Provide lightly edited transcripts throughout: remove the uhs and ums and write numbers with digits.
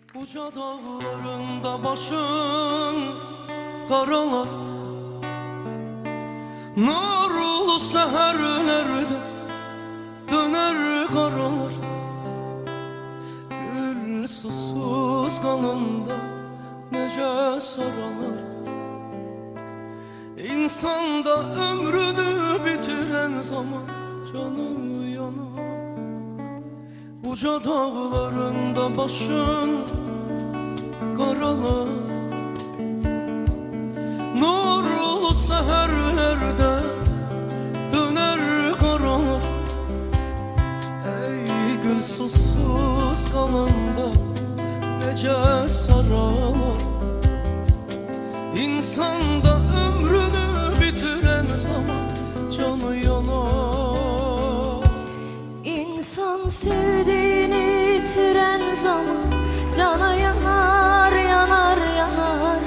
Uca dağlarında başın karalar, nurlu seherlerde döner karalar. Gül susuz kalında nece saralar. İnsanda ömrünü bitiren zaman canı yanar. Uca dağlarında başın karalar, nurlu seherlerde döner karalar. Ey gül susuz kalanda nece saralar. İnsanda ömrünü bitiren zaman canı yanar. İnsan sevdiğini yitiren zaman canı yanar, yanar, yanar,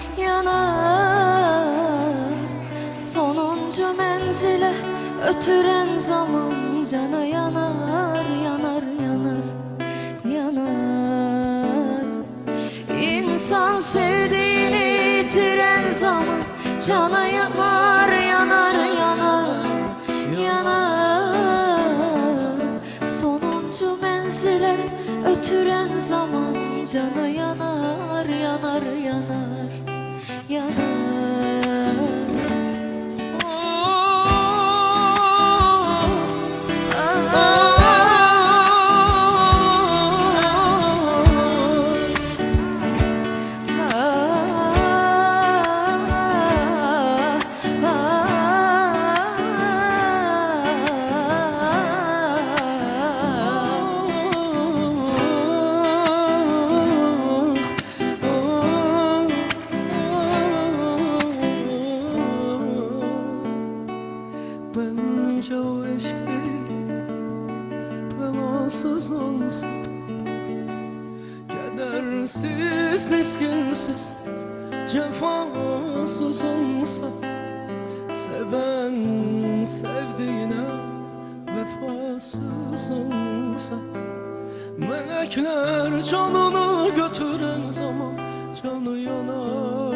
yanar. Sonuncu menzile ötüren zaman canı yanar, yanar, yanar, yanar. İnsan sevdiğini yitiren zaman canı yanar, yanar, yanar, yanar. Sonuncu menzile ötüren zaman canı yanar, yanar, yanar, yanar. Bence o eşk değil, belasız olsa, kedersiz, miskinsiz, cefasız olsa, seven sevdiğine vefasız olsa, melekler canını götüren zaman canı yanar.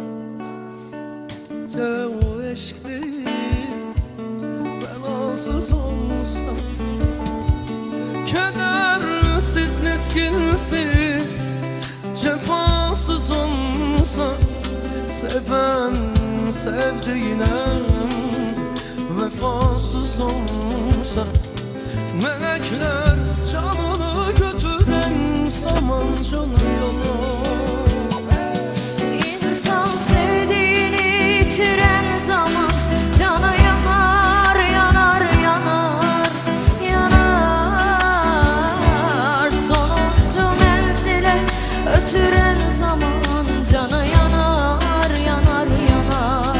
O eşk değil, belasız olsa, kedersiz, miskinsiz, cefasız olsa, seven sevdiğine vefasız olsa, melekler canını götüren zaman canı yanar. İnsan sevdiğini yitiren zaman canı yanar, yanar, yanar, yanar. Sonuncu menzile ötüren zaman canı yanar, yanar, yanar,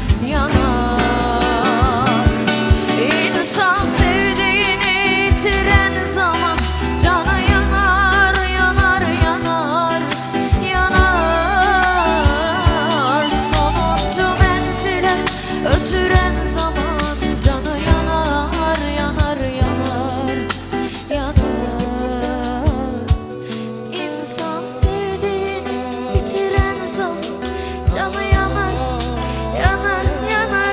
yanar. İnsan sevdiğini yitiren zaman canı yanar, yanar, yanar, yanar. Sonuncu menzile ötüren zaman canı yanar, yanar, yanar, yanar. İnsan sevdiğini yitiren zaman canı yanar, yanar, yanar,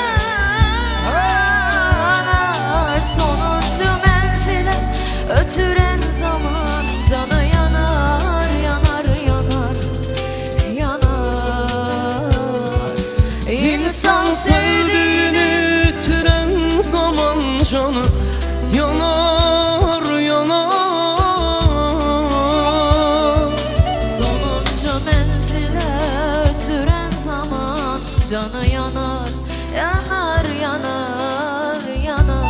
yanar. Sonuncu menzile ötüren zaman canı yanar, yanar, yanar, yanar. İnsan sevdiğini yitiren zaman canı yanar, yanar. Sonuncu menzile ötüren zaman canı yanar, yanar, yanar, yanar.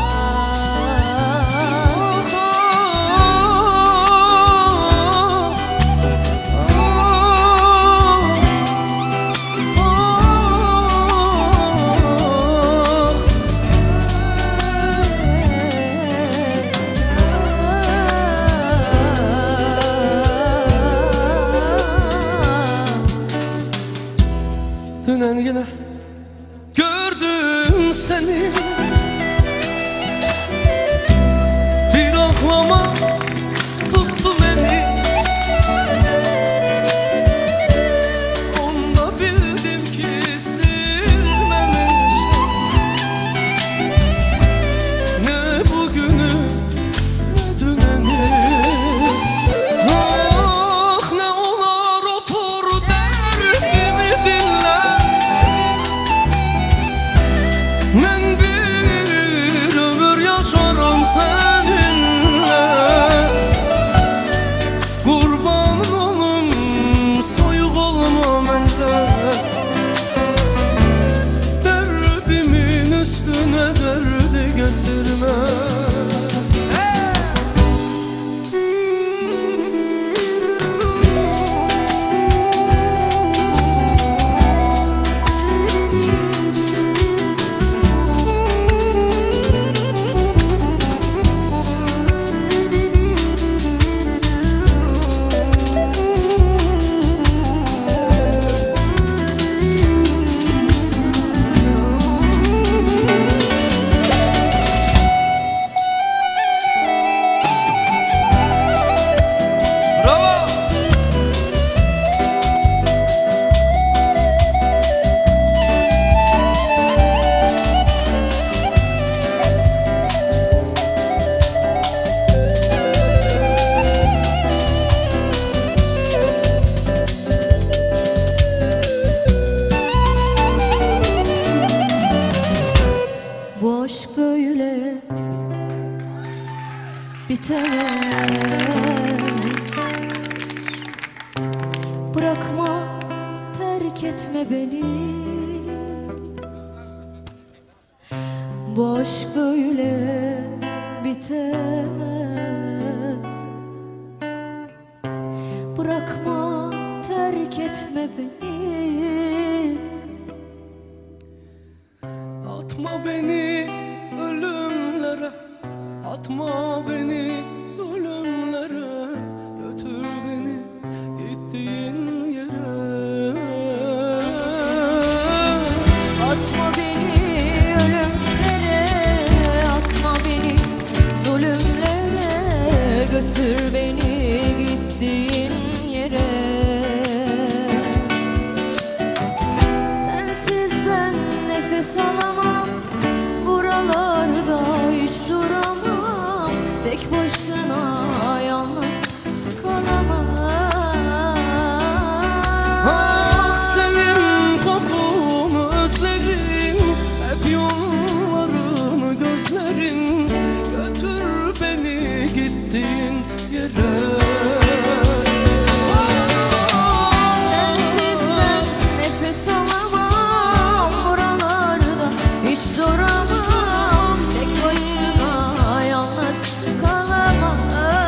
Dünen yine gördüm seni, bir ağlama tuttu beni. Bırakma, terk etme beni. Bu aşk böyle bitemez. Bırakma, terk etme beni. Atma beni ölümlere, atma beni zulümlere, götür beni gittiğin yere. Atma beni ölümlere, atma beni zulümlere, götür beni gittiğin yere. Sensiz ben nefes alamam, buralarda hiç duramam. Tek başına yalnız kalamam. Ah senin kokunu özlerim, hep yollarını gözlerim, götür beni gittiğin yere. Sensiz ben nefes alamam, buralarda hiç duramam. Tek başına yalnız kalamam.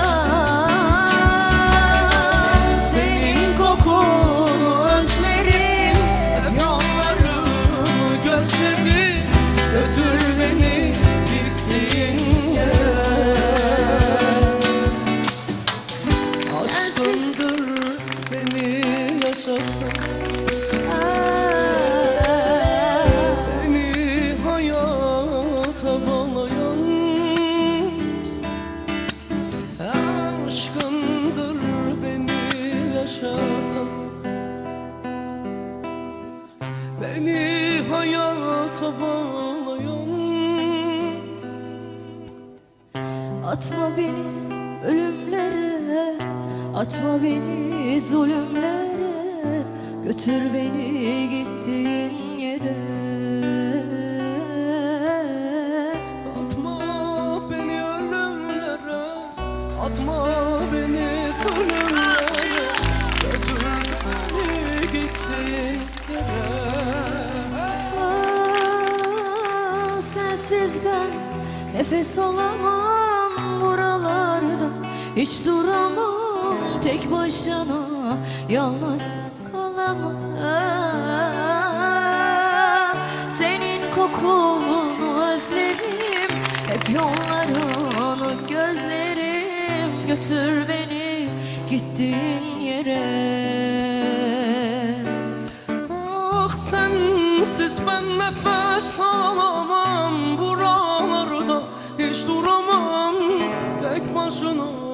Senin kokunu özlerim, hep yollarını gözlerim, götür beni gittiğin yere. Aşkındır beni yaşatan, beni hayata bağlayan. Aşkındır beni yaşatan, beni hayata bağlayan. Atma beni ölümlere, atma beni zulümlere, götür beni gittiğin yere. Atma beni ölümlere, atma beni zulümlere, götür beni gittiğin yere. Sensiz ben nefes alamam, buralarda hiç duramam. Tek başına yalnız kalamam. Senin kokunu özlerim, hep yollarını gözlerim, götür beni gittiğin yere. Ah sensiz ben nefes alamam, buralarda hiç duramam. Tek başına